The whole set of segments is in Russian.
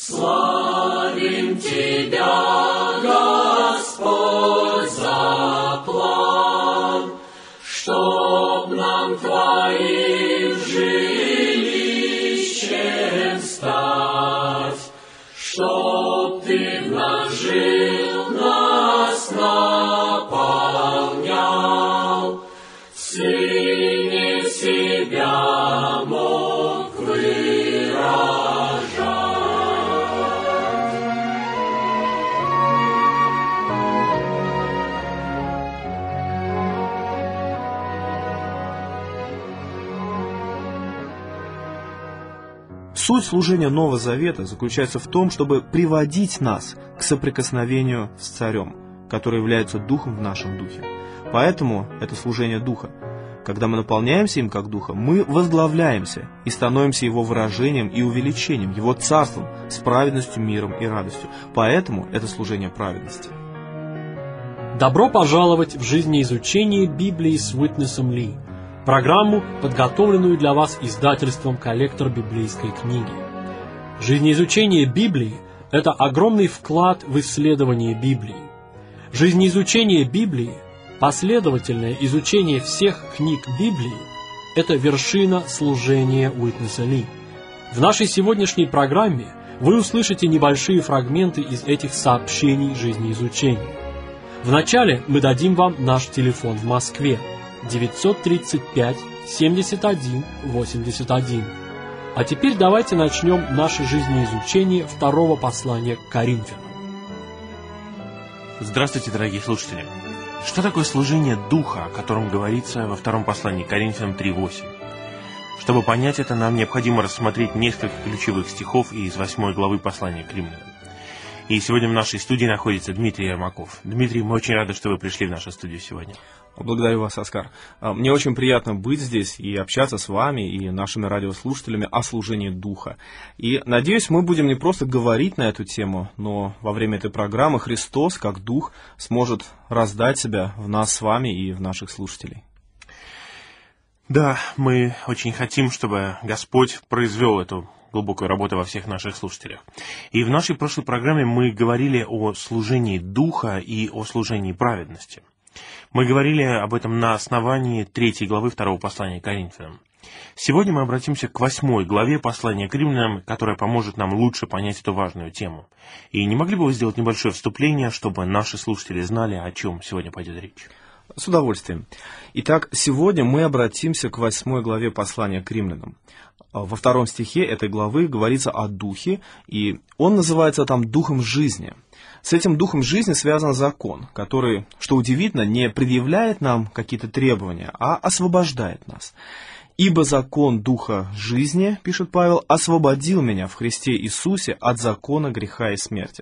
Славим Тебя, Господь, за план, чтоб нам Твоим жилищем стать, чтоб Ты в нас жил, нас наполнял, в Сыне себя мог выражать. Суть служения Нового Завета заключается в том, чтобы приводить нас к соприкосновению с Царем, который является Духом в нашем духе. Поэтому это служение Духа. Когда мы наполняемся им как Духом, мы возглавляемся и становимся Его выражением и увеличением, Его царством с праведностью, миром и радостью. Поэтому это служение праведности. Добро пожаловать в жизнеизучение Библии с Уитнесом Ли, программу, подготовленную для вас издательством «Коллектор библейской книги». Жизнеизучение Библии – это огромный вклад в исследование Библии. Жизнеизучение Библии, последовательное изучение всех книг Библии – это вершина служения Уитнеса Ли. В нашей сегодняшней программе вы услышите небольшие фрагменты из этих сообщений жизнеизучения. Вначале мы дадим вам наш телефон в Москве 935 71 81. А теперь давайте начнем наше жизнеизучение второго послания к Коринфянам. Здравствуйте, дорогие слушатели! Что такое служение Духа, о котором говорится во втором послании к Коринфянам 3:8? Чтобы понять это, нам необходимо рассмотреть несколько ключевых стихов из 8 главы послания к Римлянам. И сегодня в нашей студии находится Дмитрий Ермаков. Дмитрий, мы очень рады, что вы пришли в нашу студию сегодня. Благодарю вас, Оскар. Мне очень приятно быть здесь и общаться с вами и нашими радиослушателями о служении Духа. И, надеюсь, мы будем не просто говорить на эту тему, но во время этой программы Христос, как Дух, сможет раздать себя в нас с вами и в наших слушателей. Да, мы очень хотим, чтобы Господь произвел эту глубокую работу во всех наших слушателях. И в нашей прошлой программе мы говорили о служении Духа и о служении праведности. Мы говорили об этом на основании 3 главы 2 послания к Коринфянам. Сегодня мы обратимся к 8 главе послания к Римлянам, которая поможет нам лучше понять эту важную тему. И не могли бы вы сделать небольшое вступление, чтобы наши слушатели знали, о чем сегодня пойдет речь? С удовольствием. Итак, сегодня мы обратимся к 8 главе послания к Римлянам. Во 2 стихе этой главы говорится о Духе, и он называется там Духом жизни. С этим Духом жизни связан закон, который, что удивительно, не предъявляет нам какие-то требования, а освобождает нас. «Ибо закон Духа жизни, — пишет Павел, — освободил меня в Христе Иисусе от закона греха и смерти».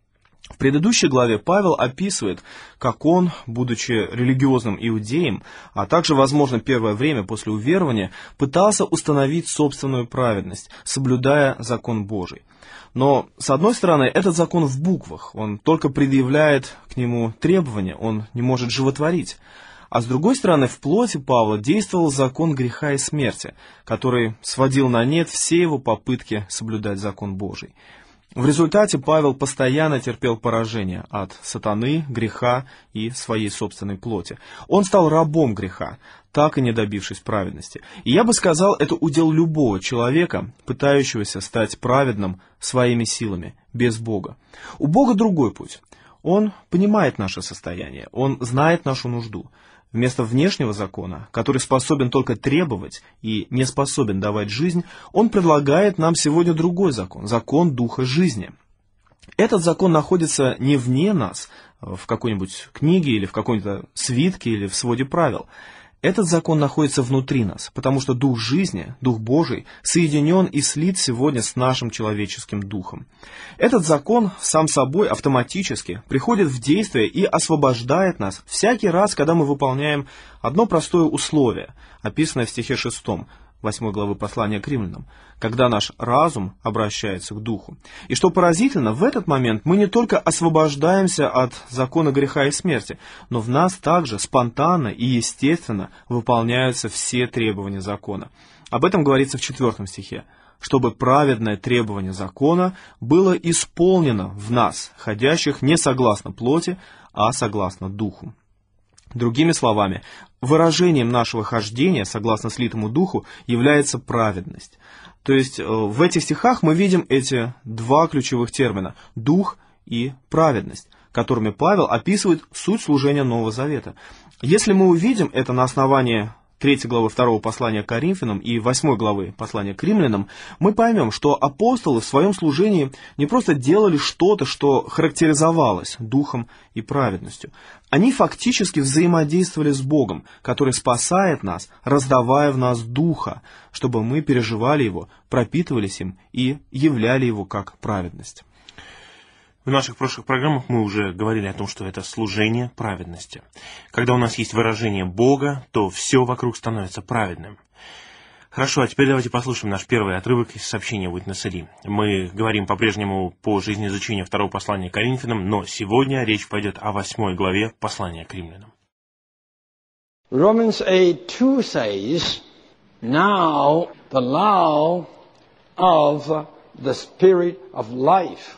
В предыдущей главе Павел описывает, как он, будучи религиозным иудеем, а также, возможно, первое время после уверования, пытался установить собственную праведность, соблюдая закон Божий. Но, с одной стороны, этот закон в буквах, он только предъявляет к нему требования, он не может животворить. А с другой стороны, в плоти Павла действовал закон греха и смерти, который сводил на нет все его попытки соблюдать закон Божий. В результате Павел постоянно терпел поражение от сатаны, греха и своей собственной плоти. Он стал рабом греха, так и не добившись праведности. И я бы сказал, это удел любого человека, пытающегося стать праведным своими силами, без Бога. У Бога другой путь. Он понимает наше состояние, Он знает нашу нужду. Вместо внешнего закона, который способен только требовать и не способен давать жизнь, он предлагает нам сегодня другой закон, закон Духа жизни. Этот закон находится не вне нас, в какой-нибудь книге или в какой-нибудь свитке или в своде правил. Этот закон находится внутри нас, потому что Дух жизни, Дух Божий, соединен и слит сегодня с нашим человеческим духом. Этот закон сам собой автоматически приходит в действие и освобождает нас всякий раз, когда мы выполняем одно простое условие, описанное в стихе 6, 8 главы послания к Римлянам, когда наш разум обращается к Духу. И что поразительно, в этот момент мы не только освобождаемся от закона греха и смерти, но в нас также спонтанно и естественно выполняются все требования закона. Об этом говорится в 4 стихе. чтобы праведное требование закона было исполнено в нас, ходящих не согласно плоти, а согласно духу». Другими словами, выражением нашего хождения, согласно слитому духу, является праведность. То есть в этих стихах мы видим эти два ключевых термина – дух и праведность, которыми Павел описывает суть служения Нового Завета. Если мы увидим это на основании 3 главы 2 послания к Коринфянам и 8 главы послания к Римлянам, мы поймем, что апостолы в своем служении не просто делали что-то, что характеризовалось духом и праведностью. Они фактически взаимодействовали с Богом, который спасает нас, раздавая в нас духа, чтобы мы переживали его, пропитывались им и являли его как праведность. В наших прошлых программах мы уже говорили о том, что это служение праведности. Когда у нас есть выражение Бога, то все вокруг становится праведным. Хорошо, а теперь давайте послушаем наш первый отрывок из сообщения Witness Lee. Мы говорим по-прежнему по жизнеизучению второго послания к Коринфянам, но сегодня речь пойдет о 8 главе послания к Римлянам. Romans 8:2 says, "Now the law of the Spirit of life."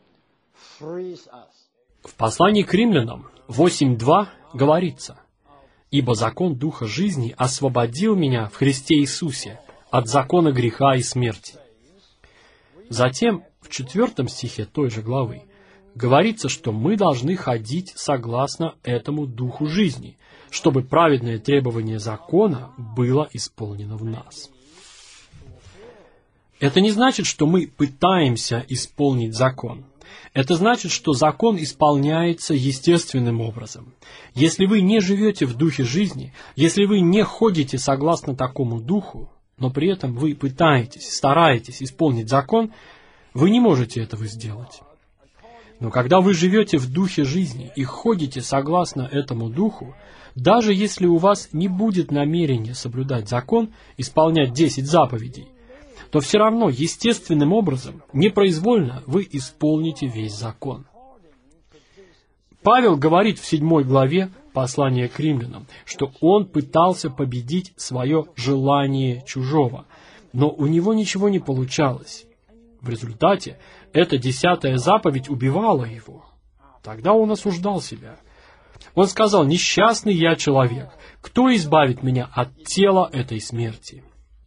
В послании к Римлянам 8:2 говорится: «Ибо закон Духа жизни освободил меня в Христе Иисусе от закона греха и смерти». Затем в 4 стихе той же главы говорится, что мы должны ходить согласно этому Духу жизни, чтобы праведное требование закона было исполнено в нас. Это не значит, что мы пытаемся исполнить закон. Это значит, что закон исполняется естественным образом. Если вы не живете в духе жизни, если вы не ходите согласно такому духу, но при этом вы пытаетесь, стараетесь исполнить закон, вы не можете этого сделать. Но когда вы живете в духе жизни и ходите согласно этому духу, даже если у вас не будет намерения соблюдать закон, исполнять 10 заповедей, то все равно естественным образом, непроизвольно, вы исполните весь закон. Павел говорит в 7 главе послания к Римлянам, что он пытался победить свое желание чужого, но у него ничего не получалось. В результате эта 10-я заповедь убивала его. Тогда он осуждал себя. Он сказал: «Несчастный я человек, кто избавит меня от тела этой смерти?»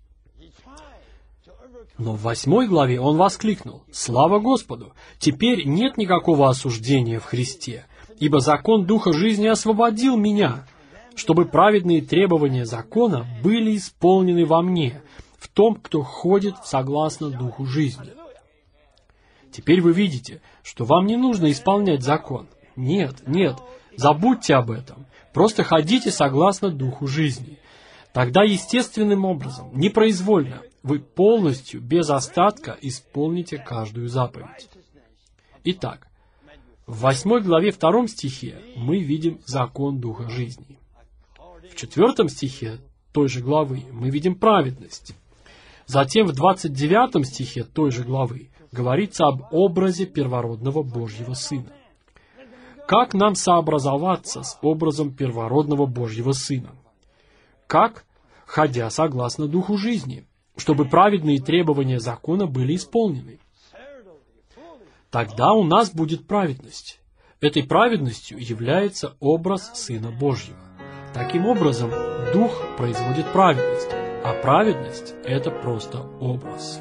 Но в 8 главе он воскликнул: «Слава Господу! Теперь нет никакого осуждения в Христе, ибо закон Духа жизни освободил меня, чтобы праведные требования закона были исполнены во мне, в том, кто ходит согласно Духу жизни». Теперь вы видите, что вам не нужно исполнять закон. Нет, забудьте об этом. Просто ходите согласно Духу жизни. Тогда естественным образом, непроизвольно, вы полностью, без остатка исполните каждую заповедь. Итак, в 8 главе 2 стихе мы видим закон Духа жизни. В 4 стихе той же главы мы видим праведность. Затем в 29 стихе той же главы говорится об образе первородного Божьего Сына. Как нам сообразоваться с образом первородного Божьего Сына? Как? Ходя согласно Духу жизни, чтобы праведные требования закона были исполнены. Тогда у нас будет праведность. Этой праведностью является образ Сына Божьего. Таким образом, Дух производит праведность, а праведность – это просто образ.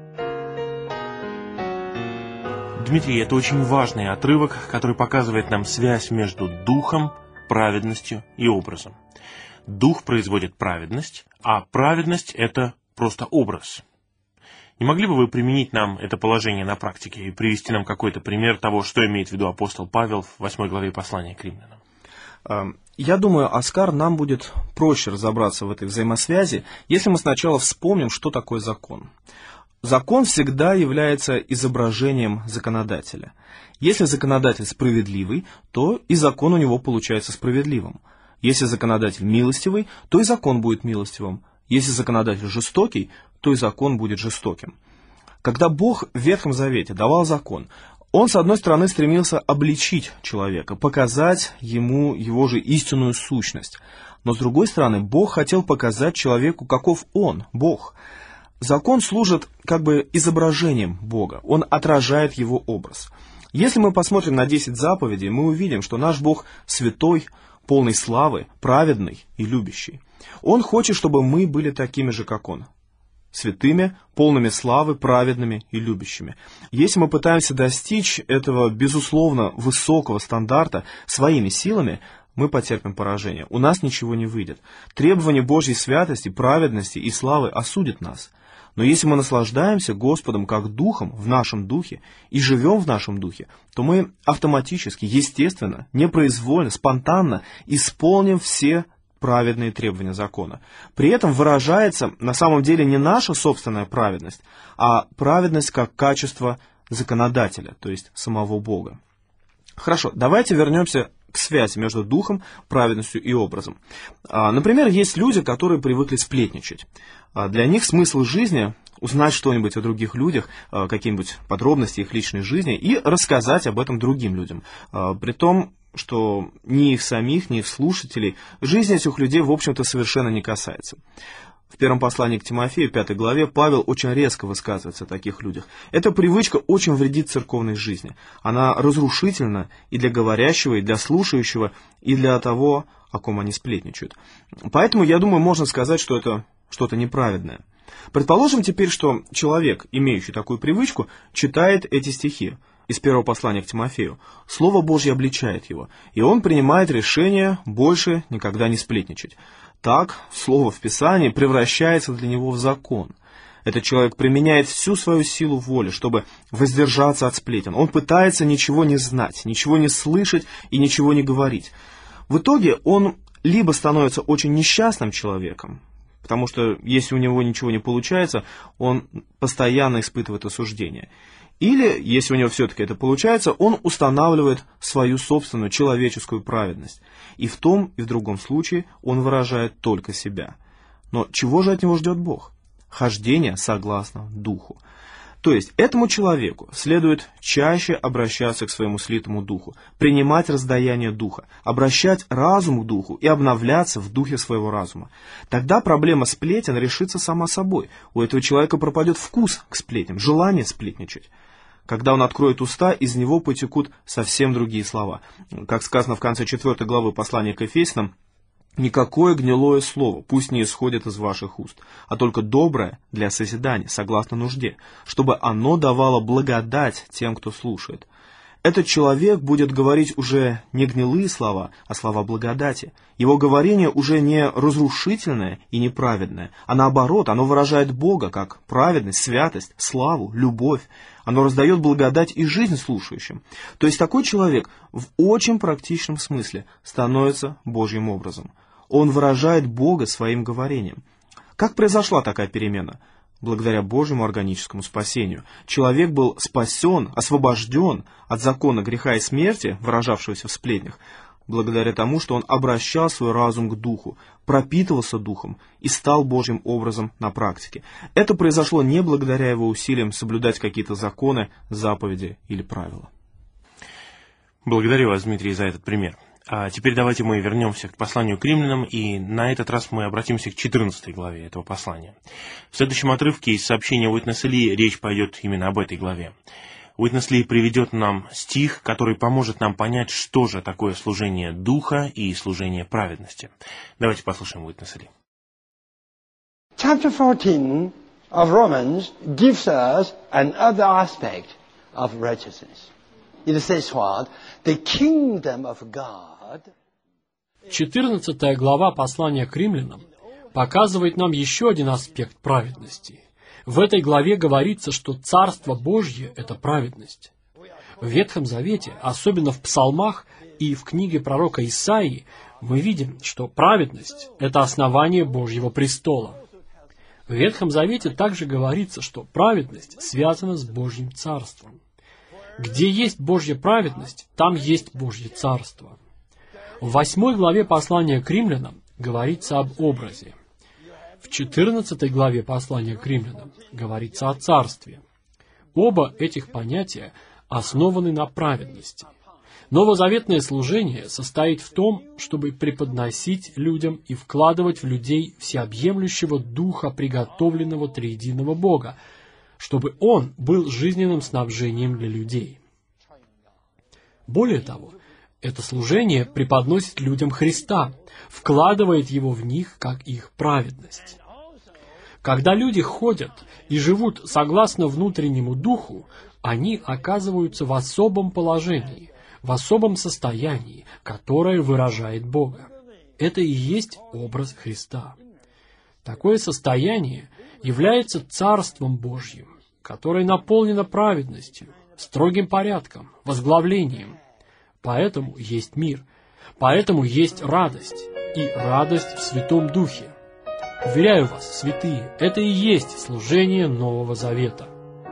Дмитрий, это очень важный отрывок, который показывает нам связь между Духом, праведностью и образом. Дух производит праведность, а праведность – это просто образ. Не могли бы вы применить нам это положение на практике и привести нам какой-то пример того, что имеет в виду апостол Павел в 8 главе послания к Римлянам? Я думаю, Оскар, нам будет проще разобраться в этой взаимосвязи, если мы сначала вспомним, что такое закон. Закон всегда является изображением законодателя. Если законодатель справедливый, то и закон у него получается справедливым. Если законодатель милостивый, то и закон будет милостивым. Если законодатель жестокий, то и закон будет жестоким. Когда Бог в Ветхом Завете давал закон, Он, с одной стороны, стремился обличить человека, показать ему его же истинную сущность. Но, с другой стороны, Бог хотел показать человеку, каков Он, Бог. Закон служит как бы изображением Бога, он отражает Его образ. Если мы посмотрим на 10 заповедей, мы увидим, что наш Бог святой, полный славы, праведный и любящий. Он хочет, чтобы мы были такими же, как Он. Святыми, полными славы, праведными и любящими. Если мы пытаемся достичь этого, безусловно, высокого стандарта своими силами, мы потерпим поражение. У нас ничего не выйдет. Требования Божьей святости, праведности и славы осудят нас. Но если мы наслаждаемся Господом как Духом в нашем Духе и живем в нашем Духе, то мы автоматически, естественно, непроизвольно, спонтанно исполним все праведные требования закона. При этом выражается на самом деле не наша собственная праведность, а праведность как качество законодателя, то есть самого Бога. Хорошо, давайте вернемся к связи между духом, праведностью и образом. Например, есть люди, которые привыкли сплетничать. Для них смысл жизни — узнать что-нибудь о других людях, какие-нибудь подробности их личной жизни и рассказать об этом другим людям. При том, что ни их самих, ни их слушателей жизнь этих людей, в общем-то, совершенно не касается. В первом послании к Тимофею, 5 главе, Павел очень резко высказывается о таких людях. Эта привычка очень вредит церковной жизни. Она разрушительна и для говорящего, и для слушающего, и для того, о ком они сплетничают. Поэтому, я думаю, можно сказать, что это что-то неправедное. Предположим теперь, что человек, имеющий такую привычку, читает эти стихи из первого послания к Тимофею. Слово Божье обличает его, и он принимает решение больше никогда не сплетничать. Так, слово в Писании превращается для него в закон. Этот человек применяет всю свою силу воли, чтобы воздержаться от сплетен. Он пытается ничего не знать, ничего не слышать и ничего не говорить. В итоге он либо становится очень несчастным человеком, потому что если у него ничего не получается, он постоянно испытывает осуждение. Или, если у него все-таки это получается, он устанавливает свою собственную человеческую праведность. И в том, и в другом случае он выражает только себя. Но чего же от него ждет Бог? Хождение согласно Духу. То есть этому человеку следует чаще обращаться к своему слитому Духу, принимать раздаяние Духа, обращать разум к Духу и обновляться в Духе своего разума. Тогда проблема сплетен решится сама собой. У этого человека пропадет вкус к сплетням, желание сплетничать. Когда он откроет уста, из него потекут совсем другие слова. Как сказано в конце 4 главы послания к Ефесянам, «Никакое гнилое слово пусть не исходит из ваших уст, а только доброе для созидания, согласно нужде, чтобы оно давало благодать тем, кто слушает». Этот человек будет говорить уже не гнилые слова, а слова благодати. Его говорение уже не разрушительное и неправедное, а наоборот, оно выражает Бога как праведность, святость, славу, любовь. Оно раздает благодать и жизнь слушающим. То есть такой человек в очень практичном смысле становится Божьим образом. Он выражает Бога своим говорением. Как произошла такая перемена? Благодаря Божьему органическому спасению. Человек был спасен, освобожден от закона греха и смерти, выражавшегося в сплетнях, благодаря тому, что он обращал свой разум к Духу, пропитывался Духом и стал Божьим образом на практике. Это произошло не благодаря его усилиям соблюдать какие-то законы, заповеди или правила. Благодарю вас, Дмитрий, за этот пример. А теперь давайте мы вернемся к посланию к римлянам, и на этот раз мы обратимся к 14 главе этого послания. В следующем отрывке из сообщения Уитнеса Ли речь пойдет именно об этой главе. Уитнес Ли приведет нам стих, который поможет нам понять, что же такое служение Духа и служение праведности. Давайте послушаем Уитнеса Ли. Chapter 14 of Romans gives us another aspect of righteousness. It says what? The kingdom of God. 14 глава послания к римлянам показывает нам еще один аспект праведности. В этой главе говорится, что Царство Божье – это праведность. В Ветхом Завете, особенно в Псалмах и в книге пророка Исаии, мы видим, что праведность – это основание Божьего престола. В Ветхом Завете также говорится, что праведность связана с Божьим Царством. Где есть Божья праведность, там есть Божье Царство. В 8 главе послания к римлянам говорится об образе. В 14 главе послания к римлянам говорится о царстве. Оба этих понятия основаны на праведности. Новозаветное служение состоит в том, чтобы преподносить людям и вкладывать в людей всеобъемлющего Духа, приготовленного триединого Бога, чтобы Он был жизненным снабжением для людей. Более того, это служение преподносит людям Христа, вкладывает Его в них как их праведность. Когда люди ходят и живут согласно внутреннему духу, они оказываются в особом положении, в особом состоянии, которое выражает Бога. Это и есть образ Христа. Такое состояние является Царством Божьим, которое наполнено праведностью, строгим порядком, возглавлением. Поэтому есть мир, поэтому есть радость, и радость в Святом Духе. Уверяю вас, святые, это и есть служение Нового Завета.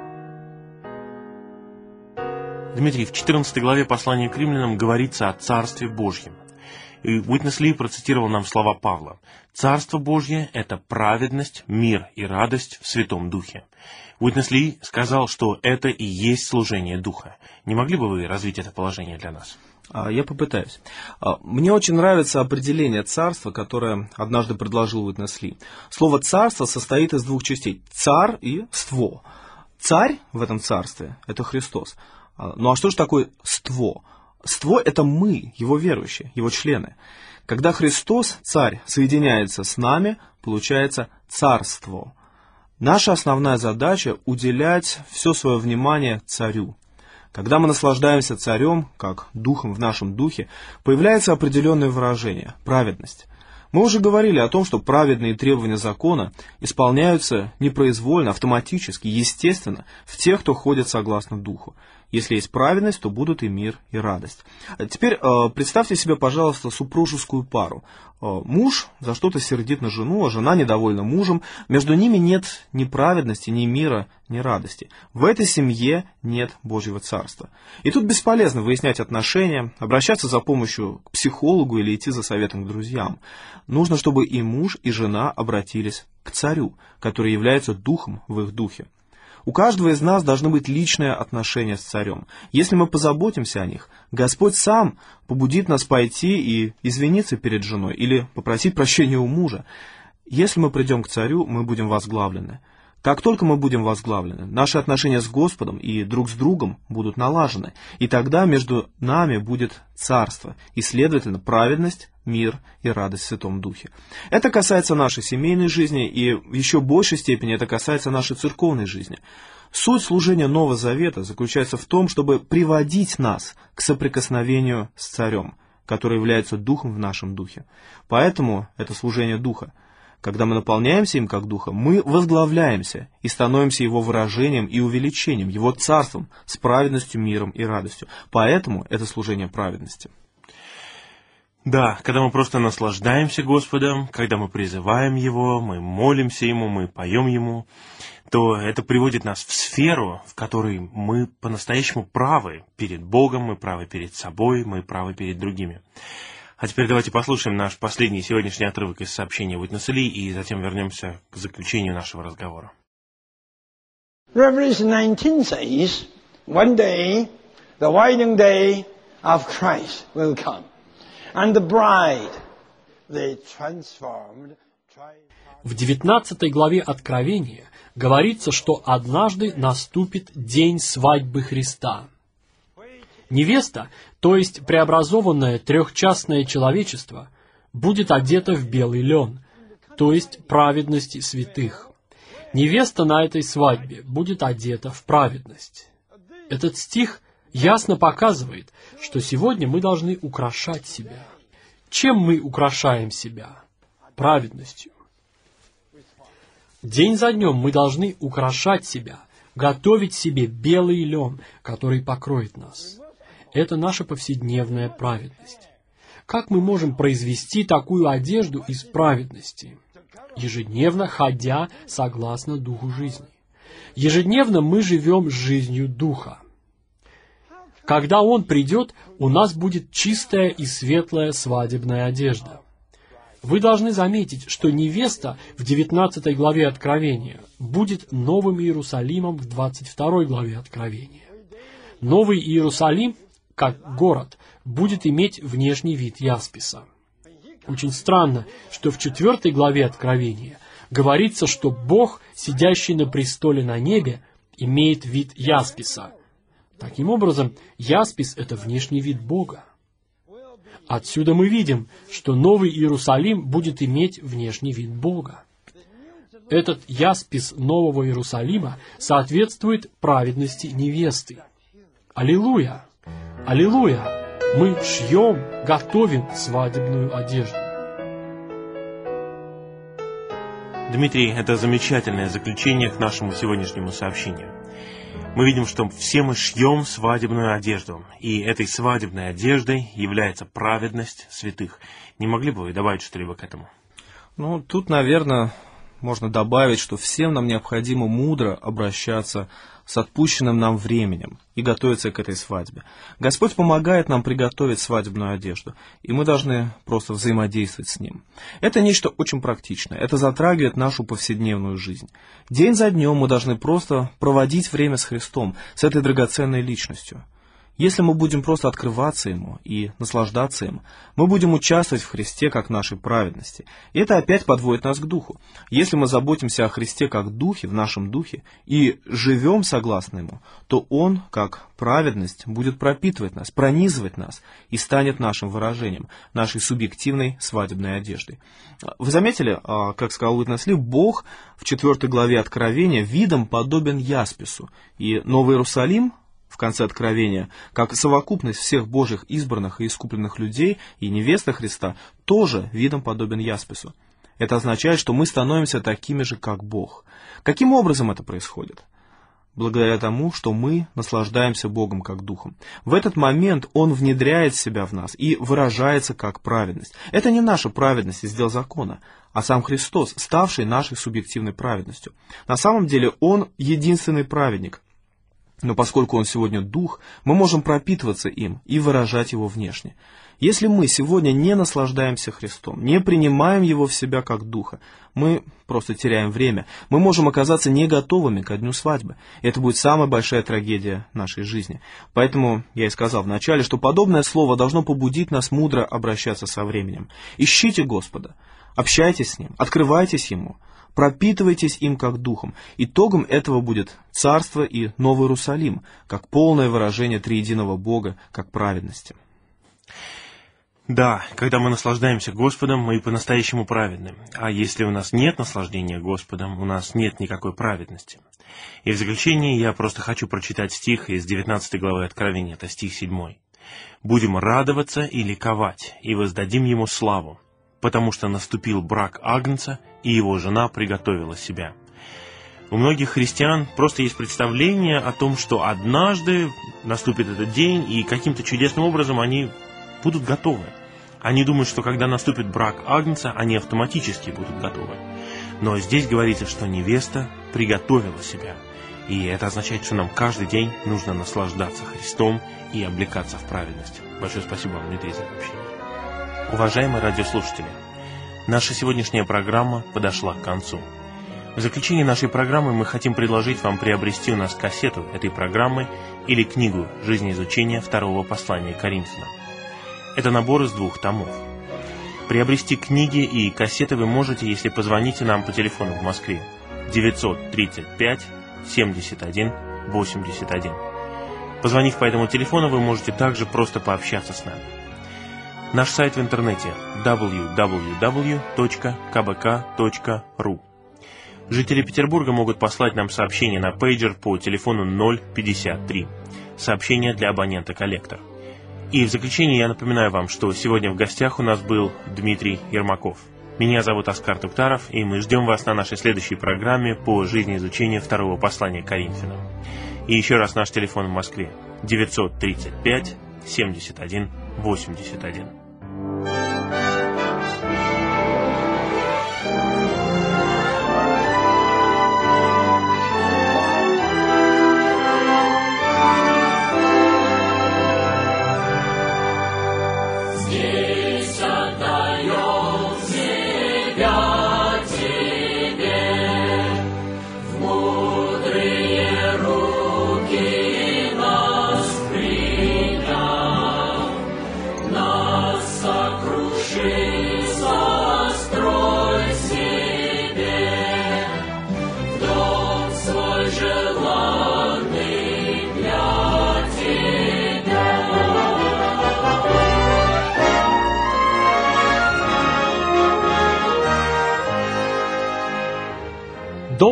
Дмитрий, в 14 главе послания к римлянам говорится о Царстве Божьем. И Уитнес Ли процитировал нам слова Павла. «Царство Божье – это праведность, мир и радость в Святом Духе». Уитнес Ли сказал, что это и есть служение Духа. Не могли бы вы развить это положение для нас? Я попытаюсь. Мне очень нравится определение царства, которое однажды предложил Уитнес Ли. Слово «царство» состоит из двух частей – царь и ство. Царь в этом царстве – это Христос. Ну а что же такое ство? Ство – это мы, его верующие, его члены. Когда Христос, царь, соединяется с нами, получается царство. Наша основная задача – уделять все свое внимание царю. Когда мы наслаждаемся царем, как духом в нашем духе, появляется определенное выражение – праведность. Мы уже говорили о том, что праведные требования закона исполняются непроизвольно, автоматически, естественно, в тех, кто ходит согласно духу. Если есть праведность, то будут и мир, и радость. Теперь представьте себе, пожалуйста, супружескую пару. Муж за что-то сердит на жену, а жена недовольна мужем. Между ними нет ни праведности, ни мира, ни радости. В этой семье нет Божьего Царства. И тут бесполезно выяснять отношения, обращаться за помощью к психологу или идти за советом к друзьям. Нужно, чтобы и муж, и жена обратились к царю, который является духом в их духе. У каждого из нас должны быть личные отношения с царем. Если мы позаботимся о них, Господь сам побудит нас пойти и извиниться перед женой или попросить прощения у мужа. Если мы придем к царю, мы будем возглавлены. Как только мы будем возглавлены, наши отношения с Господом и друг с другом будут налажены, и тогда между нами будет царство, и, следовательно, праведность, мир и радость в Святом Духе. Это касается нашей семейной жизни, и в еще большей степени это касается нашей церковной жизни. Суть служения Нового Завета заключается в том, чтобы приводить нас к соприкосновению с Царем, который является Духом в нашем Духе. Поэтому это служение Духа. Когда мы наполняемся им как Духа, мы возглавляемся и становимся Его выражением и увеличением, Его царством с праведностью, миром и радостью. Поэтому это служение праведности. Да, когда мы просто наслаждаемся Господом, когда мы призываем Его, мы молимся Ему, мы поем Ему, то это приводит нас в сферу, в которой мы по-настоящему правы перед Богом, мы правы перед собой, мы правы перед другими. А теперь давайте послушаем наш последний сегодняшний отрывок из сообщения Уитнеса Ли, и затем вернемся к заключению нашего разговора. Revelation 19 says, one day, the wedding day of Christ will come, and the bride, the transformed... В 19 главе Откровения говорится, что однажды наступит день свадьбы Христа. Невеста, то есть преобразованное трехчастное человечество, будет одета в белый лен, то есть праведности святых. Невеста на этой свадьбе будет одета в праведность. Этот стих ясно показывает, что сегодня мы должны украшать себя. Чем мы украшаем себя? Праведностью. День за днем мы должны украшать себя, готовить себе белый лен, который покроет нас. Это наша повседневная праведность. Как мы можем произвести такую одежду из праведности? Ежедневно ходя согласно Духу жизни. Ежедневно мы живем жизнью Духа. Когда Он придет, у нас будет чистая и светлая свадебная одежда. Вы должны заметить, что невеста в 19 главе Откровения будет Новым Иерусалимом в 22 главе Откровения. Новый Иерусалим, как город, будет иметь внешний вид ясписа. Очень странно, что в 4 главе Откровения говорится, что Бог, сидящий на престоле на небе, имеет вид ясписа. Таким образом, яспис – это внешний вид Бога. Отсюда мы видим, что Новый Иерусалим будет иметь внешний вид Бога. Этот яспис Нового Иерусалима соответствует праведности невесты. Аллилуйя! Аллилуйя! Мы шьем, готовим свадебную одежду. Дмитрий, это замечательное заключение к нашему сегодняшнему сообщению. Мы видим, что все мы шьем свадебную одежду, и этой свадебной одеждой является праведность святых. Не могли бы вы добавить что-либо к этому? Ну, тут, наверное, можно добавить, что всем нам необходимо мудро обращаться с отпущенным нам временем и готовиться к этой свадьбе. Господь помогает нам приготовить свадебную одежду, и мы должны просто взаимодействовать с Ним. Это нечто очень практичное, это затрагивает нашу повседневную жизнь. День за днем мы должны просто проводить время с Христом, с этой драгоценной личностью. Если мы будем просто открываться Ему и наслаждаться им, мы будем участвовать в Христе как нашей праведности. И это опять подводит нас к Духу. Если мы заботимся о Христе как Духе, в нашем Духе, и живем согласно Ему, то Он, как праведность, будет пропитывать нас, пронизывать нас и станет нашим выражением, нашей субъективной свадебной одеждой. Вы заметили, как сказал Уитнес Ли, Бог в 4 главе Откровения видом подобен яспису, и Новый Иерусалим в конце Откровения, как совокупность всех Божьих избранных и искупленных людей и невеста Христа, тоже видом подобен яспису. Это означает, что мы становимся такими же, как Бог. Каким образом это происходит? Благодаря тому, что мы наслаждаемся Богом как Духом. В этот момент Он внедряет себя в нас и выражается как праведность. Это не наша праведность из дел закона, а сам Христос, ставший нашей субъективной праведностью. На самом деле Он единственный праведник. Но поскольку Он сегодня Дух, мы можем пропитываться им и выражать Его внешне. Если мы сегодня не наслаждаемся Христом, не принимаем Его в себя как Духа, мы просто теряем время, мы можем оказаться не готовыми ко дню свадьбы. Это будет самая большая трагедия нашей жизни. Поэтому я и сказал вначале, что подобное слово должно побудить нас мудро обращаться со временем. Ищите Господа, общайтесь с Ним, открывайтесь Ему, пропитывайтесь им как Духом. Итогом этого будет Царство и Новый Иерусалим, как полное выражение триединого Бога, как праведности. Да, когда мы наслаждаемся Господом, мы по-настоящему праведны. А если у нас нет наслаждения Господом, у нас нет никакой праведности. И в заключение я просто хочу прочитать стих из 19 главы Откровения, это стих 7. «Будем радоваться и ликовать, и воздадим Ему славу, потому что наступил брак Агнца, и его жена приготовила себя». У многих христиан просто есть представление о том, что однажды наступит этот день, и каким-то чудесным образом они будут готовы. Они думают, что когда наступит брак Агнца, они автоматически будут готовы. Но здесь говорится, что невеста приготовила себя. И это означает, что нам каждый день нужно наслаждаться Христом и облекаться в праведность. Большое спасибо вам, Дмитрий, за общение. Уважаемые радиослушатели, наша сегодняшняя программа подошла к концу. В заключение нашей программы мы хотим предложить вам приобрести у нас кассету этой программы или книгу «Жизнеизучение второго послания Коринфянам». Это набор из 2 томов. Приобрести книги и кассеты вы можете, если позвоните нам по телефону в Москве 935 71 81. Позвонив по этому телефону, вы можете также просто пообщаться с нами. Наш сайт в интернете www.kbk.ru. Жители Петербурга могут послать нам сообщение на пейджер по телефону 053. Сообщение для абонента-коллектор. И в заключение я напоминаю вам, что сегодня в гостях у нас был Дмитрий Ермаков. Меня зовут Оскар Туктаров, и мы ждем вас на нашей следующей программе по жизнеизучению второго послания Коринфянам. И еще раз наш телефон в Москве 935 71 81.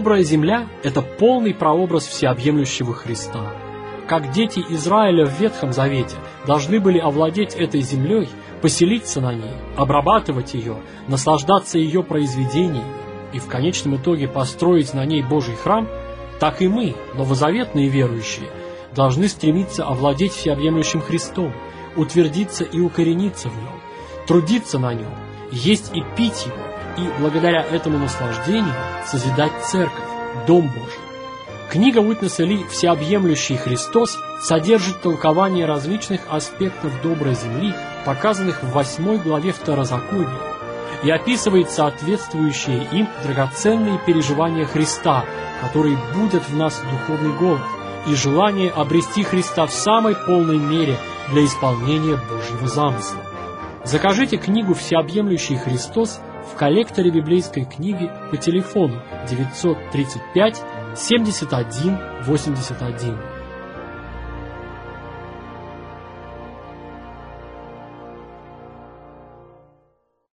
Добрая земля – это полный прообраз всеобъемлющего Христа. Как дети Израиля в Ветхом Завете должны были овладеть этой землей, поселиться на ней, обрабатывать ее, наслаждаться ее произведениями и в конечном итоге построить на ней Божий храм, так и мы, новозаветные верующие, должны стремиться овладеть всеобъемлющим Христом, утвердиться и укорениться в нем, трудиться на нем, есть и пить его, и благодаря этому наслаждению созидать церковь, Дом Божий. Книга Уитнеса Ли «Всеобъемлющий Христос» содержит толкование различных аспектов доброй земли, показанных в 8 главе Второзакония, и описывает соответствующие им драгоценные переживания Христа, которые будут в нас духовный голод, и желание обрести Христа в самой полной мере для исполнения Божьего замысла. Закажите книгу «Всеобъемлющий Христос» в коллекторе библейской книги по телефону 935 71 81.